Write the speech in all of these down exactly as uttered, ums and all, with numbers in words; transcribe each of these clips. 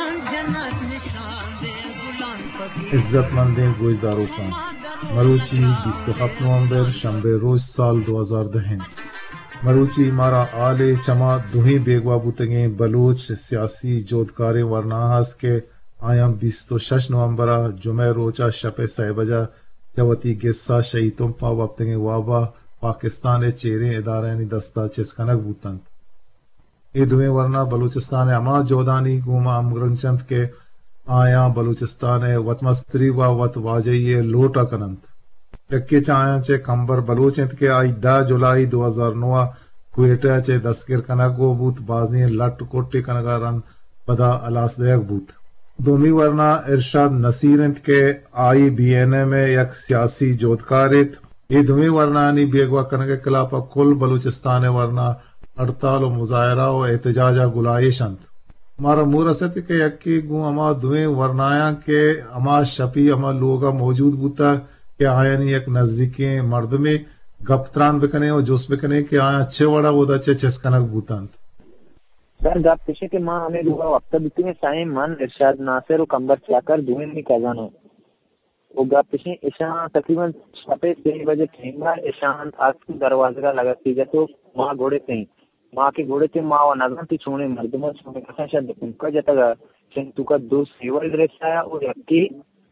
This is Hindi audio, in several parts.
इज्जतमंदें गोजदारों का मरूची बीस नवंबर शंबे रोज साल दो हज़ार दस मरूची मारा आले चमा दुही बेगवा बुतंगे बलूच सियासी जोधकारे वरनाहस के आया बीस तो शश नवंबरा जुमे रोचा शपे सहबजा जवती गिस्सा शहीतों पा वप्तंगे वाबा पाकिस्तान चेरे इदारे दस्ता चिस्कनक बुतंत ये दुए वरना बलूचिस्तान अमा जोदानी गुमा अमरचंद के आया बलूचिस्तान वतमस्त्री व वत वाजये लोटा कनंत यक्के चाया चे कंबर बलूचिंत के आई दा जुलाई दो हजार नौ क्वेटा चे दसगिर कनगो बूत बाजी लट कोटे कनगारन पदा अलासदयक बूत दोमी वरना इरशाद नसीरंत के आई बीएनए में यक सियासी जोधकारित ये दुमी वरना नी बेगवा कनगे खिलाफ कुल बलूचिस्तान वरना हड़ताल और मुजाहरा और एहतजाजा गुलाइशंत मारा मूरसत के यक्की गु अमा दुए वरनाया के अमा शपी अमा लोगा मौजूद बूता के आया नहीं एक नजदीके मर्द में गपत्रान बिकने और जोश बिकने के आया अच्छे वड़ा वो दचे चस्कनक बूतांत सर गप पिछे के मां हमें दुआ वक्त बिकने में साए मन इरशाद नासिर और कंबर चाकर दुए में कजानो वो गप पिछे ईशान तकरीबन छपे छह बजे ठेंगा ईशान आज की दरवाजा लगा थी जब मां घोड़े थे माँ के घोड़े थे माँ और नजर थी छोड़े मर्दमा छोड़े कसा शायद उनका जता चिंतु का दो सेवल ड्रेस आया और यक्की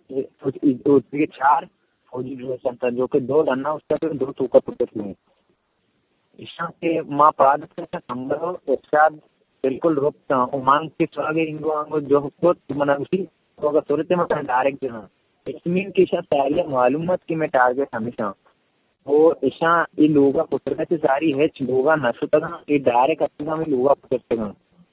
के चार फौजी ड्रेस था जो कि दो डन्ना उसका फिर दो टूका टूके थे ईशा के माँ पाद से संभव इरशाद बिल्कुल रोकता उमान के स्वागे इंगो आंगो जो को मना उसी तो अगर सोचते मत डायरेक्ट जना इसमें की शायद सारी मालूमात की मैं टारगेट हमेशा वो ईशा ये लोगा पुस्तक से सारी है लोगा नशुतगा ये डायरेक्ट अपना में लोगा पुस्तकगा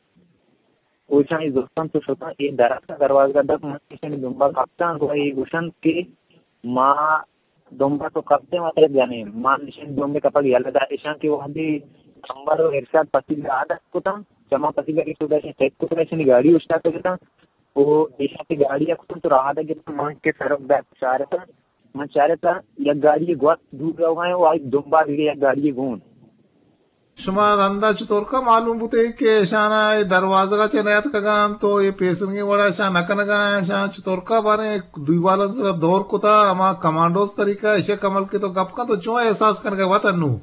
वो ईशा इस दोस्तों से सोता ये दरख्त का दरवाजा दब मस्तिष्क में दुम्बा कप्ता हुआ ये गुशन के माँ दुम्बा तो कप्ते मतलब जाने माँ निशन दुम्बे कपड़ याला दा ईशा के वहाँ भी कंबर और इरशाद पसीला आदत को था जमा पसीला की सुबह से टेक को तो गाड़ी उस्ता तो था वो ईशा की गाड़ी अक्सर तो रहा था कि माँ के सरफ बैठ चाह रहा था मैं चाह रहा था यह गाड़ी बहुत दूर रहा है वो आज दुम्बा भी यह गाड़ी घूम शुमार अंदाज तौर का मालूम बुते के शाना ये दरवाजा का चनायत का गान तो ये पेशन के बड़ा शान नकन का शान चतौर का बारे दुईवालन से दौर को था हमारा कमांडोस तरीका ऐसे कमल के तो गप का तो जो एहसास कर गया था नू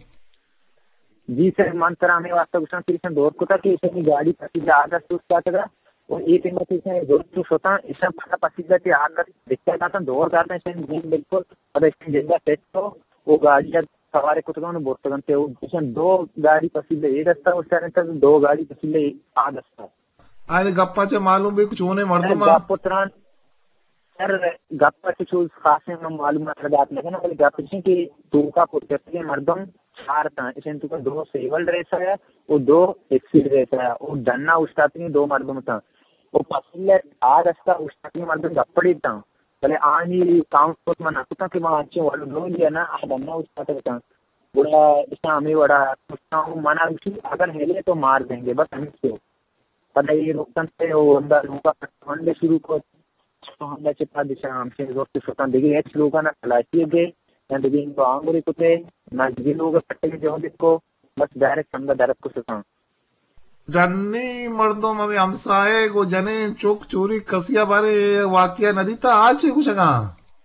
जी सर मान तरह हमें वास्तव में कृष्ण दौर को था कि इसे गाड़ी पसी आधा सुस्ता था और एक हिम्मत से जोर होता इसमें फटा पसीजा के आकर दिखता था दौड़ जाते हैं इसमें बिल्कुल और इसमें जिंदा सेट तो वो गाड़ी सवारे कुछ ने बोलते करते वो इसमें दो गाड़ी पसीले एक रास्ता उस तरह दो गाड़ी पसीले आ रास्ता आज गप्पा से मालूम भी कुछ होने मर्दों में गप्पुत्रान सर गप्पा से कुछ खास में मालूम कर बात लगे ना बोले गप से कि तू का पुत्र के मर्दों चार था इसमें तुका दो सेवल ड्रेस है वो दो एक्सी ड्रेस है वो डन्ना उस्ताती दो मर्दों में था वो पसीले आ रास्ता उस्ताती मर्दों गप्पड़ी था पहले आनी काउंट को मैं नाकुता कि वहाँ अच्छे वालों दो लिया ना आ डन्ना उस्ताते था बड़ा इसका हमें बड़ा सोचता हूँ मना उसी अगर हिले तो मार देंगे बस हमें से पता ये रोकन से वो अंदर लोग का शुरू को तो हमने चिपा दिशा हमसे रोक सोचता देखिए एच लोग ना खलासी गए या देखिए इनको आंगुरी कुते ना जिन लोग पट्टे के जो इसको बस डायरेक्ट समझा डायरेक्ट को सोचता जन्नी मर्दों में हमसाए को जने चौक चोरी कसिया बारे वाकिया नदी था आज कुछ कहा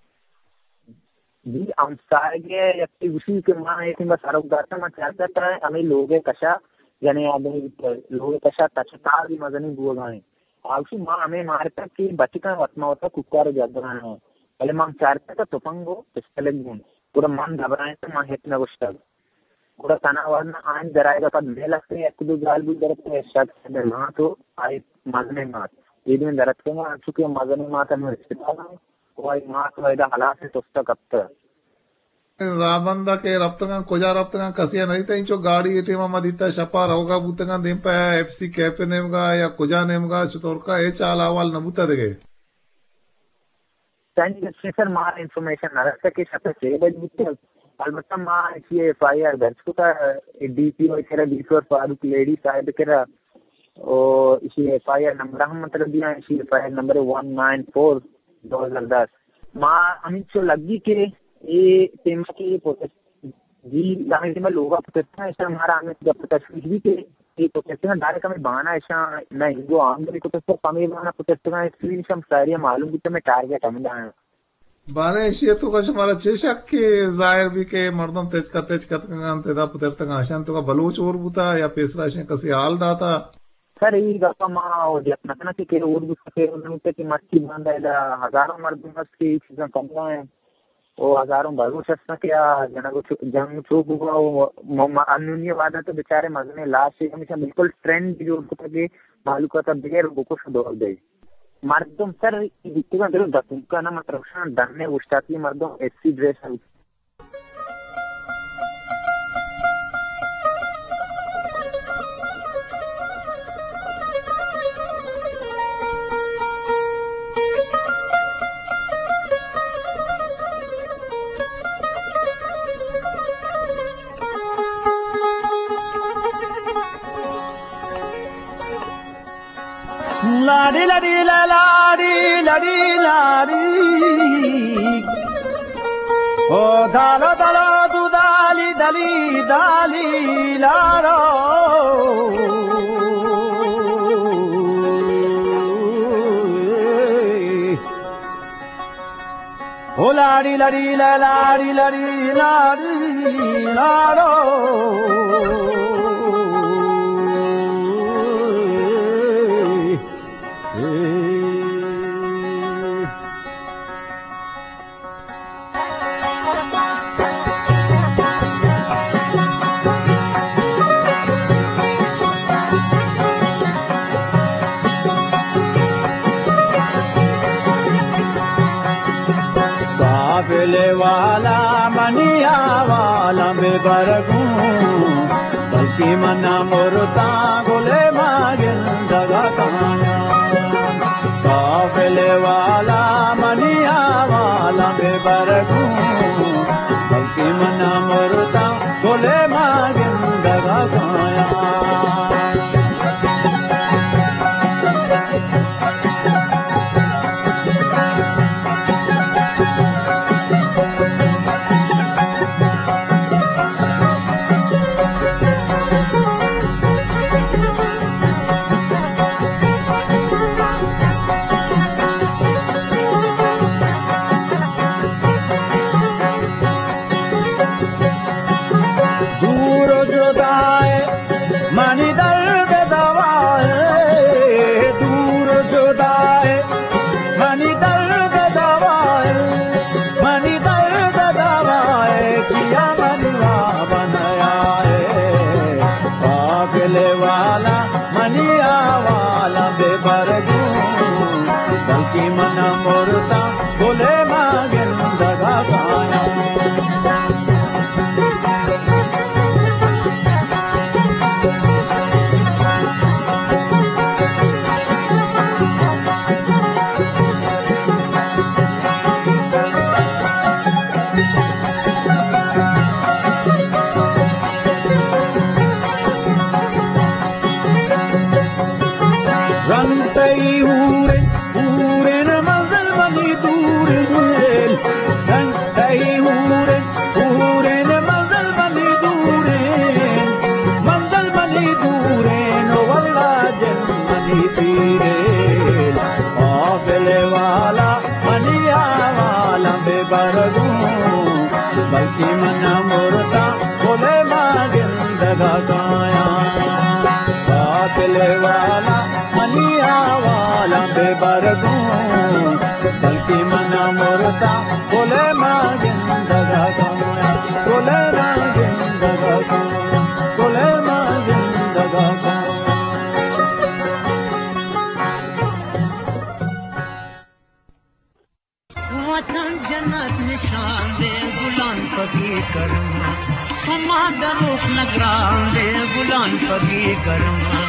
जी हमसाए के उसी के मां एक बस आरोपदार था मैं चाहता था हमें लोगे कशा जने आदमी लोगे कशा तछता भी मजनी बुआ गाए आउसी मां हमें मारता कि बच्चा वत्मा होता कुक्कार ज्यादा है पहले मां चाहता था तुपंगो पिस्तले गुण पूरा मन घबराए तो मां हेतना गुस्सा पूरा तनावर आन दराएगा पर ले लगते एक दो गाल भी दरते शख्स ने मां तो आई मजने मात ये दिन दरते में चुके मजने माता में रिश्ता कोई मां तो ऐसा हालात से तो कब राबंदा के रफ्तगा कोजा रफ्तगा कसिया नहीं था इंचो गाड़ी एटीमा मदिता शपा रहोगा बुतगा देम पे एफसी कैफे नेमगा या कोजा नेमगा चतोर का ए चाल अहवाल नबूता देगे सैंड सर मार इंफॉर्मेशन ना रखता कि शपे से बज बुते अलबत्ता मां ये एफआईआर दर्ज को था डीपीओ केरा डीपीओ फारूक लेडी साहब केरा और इसी एफआईआर नंबर हम मतलब दिया इसी FIR number one nine four दो हजार दस मां हमें जो लगी के ये तेमा की जी हमें में लोग पता है ऐसा हमारा हमें जब तस्वीर भी के तो कहते हैं डायरेक्ट हमें बहाना ऐसा मैं हिंदू आंदोलन को तो कमी बहाना protest का स्क्रीन शम सारी मालूम कि मैं टारगेट हम दाएं बाने इसी तो कश मारा चेशक के जाहिर भी के मर्दम तेज का तेज का तंगान तेदा पुतर तंगाशन तो का बलूच और बुता या पेसराशन कसी हाल दाता सर ये गप्पा माँ और जब नकना की केर और बुता केर उनके की मस्ती बांधा है हजारों मर्दों का की चीज़ें कम है वो हजारों भरोसा से क्या जना को जंग चूक हुआ वो अन्य वादा तो बेचारे मजने लास्ट से हमेशा बिल्कुल ट्रेंड जो उनको तक मालूम का तब बगैर उनको दौड़ दे मर्दों सर इतना देर दस का ना मतलब डरने उस्ताती मर्दों ऐसी ड्रेस है लाडी लाडी ला लाडी लाडी लाडी ओ दालो दालो दू दाली दाली दाली लारो ओ लाडी लाडी ला लाडी लाडी लाडी लारो काबिले वाला मनिया वाला में बरगू बल्कि मना मोरता गोले मागिल दगा काया काबिले वाला मनिया वाला में बरगू बल्कि मना मोरता गोले मागिल दगा काया बल्कि मना मोरता बोले मागिन दगा काया रंगतई हूरे हूरे न मंजिल बनी दूर मुरेल रंगतई हूरे हूरे न मंजिल बनी दूरे मंजिल बनी दूरे नो वल्ला जन बनी पीरे काबिले वाला मनिया वाला बेबरगू बल्कि मना मोरता बोले मागिल दगा काया काबिले वाला मनिया वाला बेबरगू बल्कि मना मोरता बोले मागिन दगा काया बोले मागिन दगा काया बोले मागिन दगा काया वतन जन्नत निशान दे गुलाम कभी करूँगा हमारा रुख नगरान दे गुलाम कभी करूँगा